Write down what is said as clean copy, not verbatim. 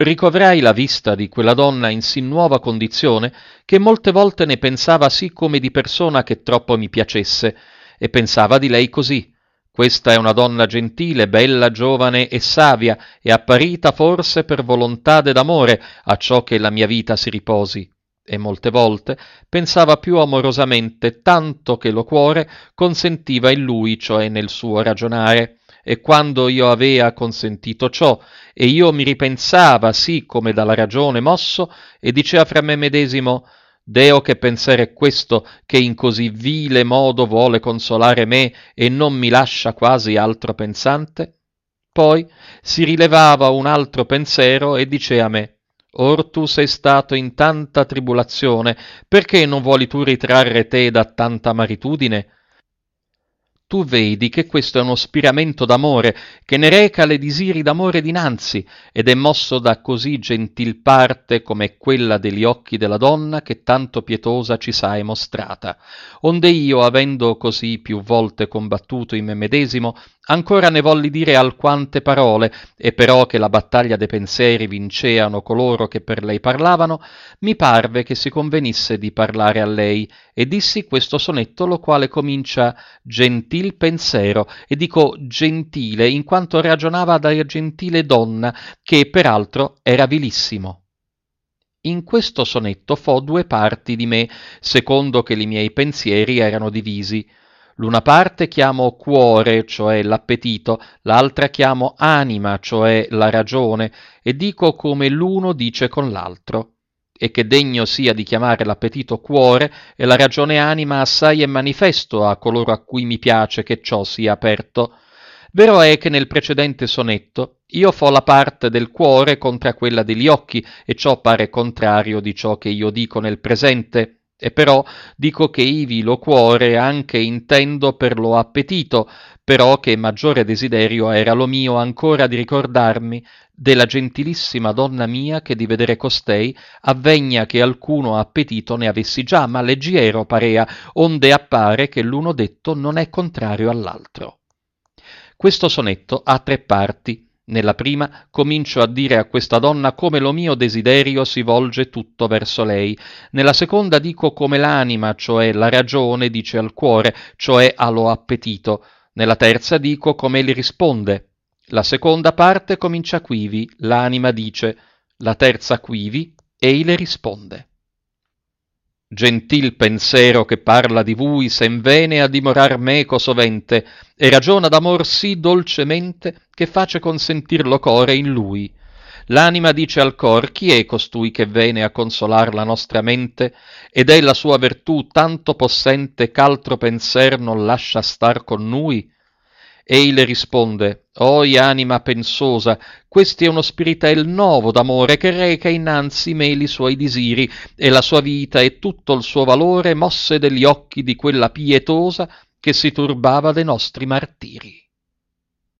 ricovrai la vista di quella donna in sì nuova condizione che molte volte ne pensava sì come di persona che troppo mi piacesse, e pensava di lei così: questa è una donna gentile, bella, giovane e savia, e apparita forse per volontà d'amore, a ciò che la mia vita si riposi. E molte volte pensava più amorosamente, tanto che lo cuore consentiva in lui, cioè nel suo ragionare. E quando io avea consentito ciò, e io mi ripensava sì come dalla ragione mosso, e dicea fra me medesimo: Deo, che pensare è questo, che in così vile modo vuole consolare me e non mi lascia quasi altro pensante? Poi si rilevava un altro pensiero e dicea a me: Or tu sei stato in tanta tribulazione, perché non vuoli tu ritrarre te da tanta maritudine? Tu vedi che questo è uno spiramento d'amore che ne reca le disiri d'amore dinanzi, ed è mosso da così gentil parte come è quella degli occhi della donna che tanto pietosa ci s'ha mostrata. Onde io, avendo così più volte combattuto in me medesimo, ancora ne volli dire alquante parole, e però che la battaglia de pensieri vinceano coloro che per lei parlavano, mi parve che si convenisse di parlare a lei, e dissi questo sonetto, lo quale comincia: gentil pensero, e dico gentile in quanto ragionava da gentile donna, che peraltro era vilissimo. In questo sonetto fo due parti di me, secondo che li miei pensieri erano divisi. L'una parte chiamo cuore, cioè l'appetito, l'altra chiamo anima, cioè la ragione, e dico come l'uno dice con l'altro. E che degno sia di chiamare l'appetito cuore e la ragione anima assai è manifesto a coloro a cui mi piace che ciò sia aperto. Vero è che nel precedente sonetto io fo la parte del cuore contra quella degli occhi, e ciò pare contrario di ciò che io dico nel presente, e però dico che ivi lo cuore anche intendo per lo appetito, però che maggiore desiderio era lo mio ancora di ricordarmi della gentilissima donna mia, che di vedere costei avvegna che alcuno appetito ne avessi già, ma leggiero parea, onde appare che l'uno detto non è contrario all'altro. Questo sonetto ha tre parti. Nella prima comincio a dire a questa donna come lo mio desiderio si volge tutto verso lei. Nella seconda dico come l'anima, cioè la ragione, dice al cuore, cioè allo appetito. Nella terza dico come egli risponde. La seconda parte comincia quivi, l'anima dice, la terza quivi, ei le risponde. Gentil pensero che parla di vui sen vene a dimorar meco sovente, e ragiona d'amor sì dolcemente che face consentir lo core in lui. L'anima dice al cor: chi è costui che vene a consolar la nostra mente, ed è la sua vertù tanto possente ch'altro penser non lascia star con nui? Ei le risponde: oi anima pensosa, questi è uno spiritel novo d'amore che reca innanzi me li suoi disiri, e la sua vita e tutto il suo valore mosse degli occhi di quella pietosa che si turbava de nostri martiri.